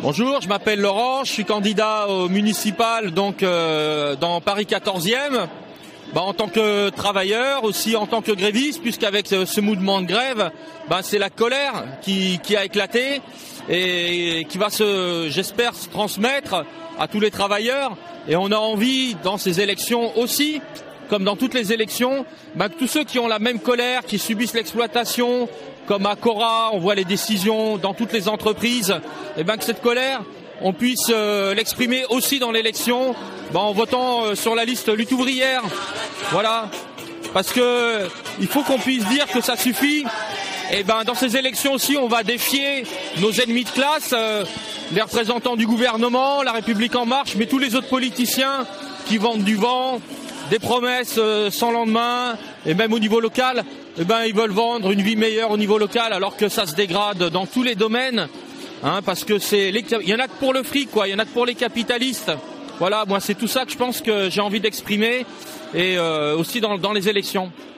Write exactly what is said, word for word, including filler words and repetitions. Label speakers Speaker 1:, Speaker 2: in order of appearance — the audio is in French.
Speaker 1: Bonjour, je m'appelle Laurent, je suis candidat au municipal donc euh, dans Paris quatorzième. Bah, en tant que travailleur, aussi en tant que gréviste, puisqu'avec ce, ce mouvement de grève, bah, c'est la colère qui, qui a éclaté et, et qui va se, j'espère, se transmettre à tous les travailleurs. Et on a envie, dans ces élections aussi, comme dans toutes les élections, bah, que tous ceux qui ont la même colère, qui subissent l'exploitation, comme à Cora, on voit les décisions dans toutes les entreprises, et ben que cette colère, on puisse euh, l'exprimer aussi dans l'élection, ben en votant euh, sur la liste lutte ouvrière. Voilà, parce que il faut qu'on puisse dire que ça suffit. Et ben dans ces élections aussi, on va défier nos ennemis de classe, euh, les représentants du gouvernement, la République en marche, mais tous les autres politiciens qui vendent du vent, des promesses euh, sans lendemain, et même au niveau local, eh ben ils veulent vendre une vie meilleure au niveau local, alors que ça se dégrade dans tous les domaines, hein, parce que c'est les, il y en a que pour le fric, quoi, il y en a que pour les capitalistes. Voilà, moi c'est tout ça que je pense que j'ai envie d'exprimer, et euh, aussi dans, dans les élections.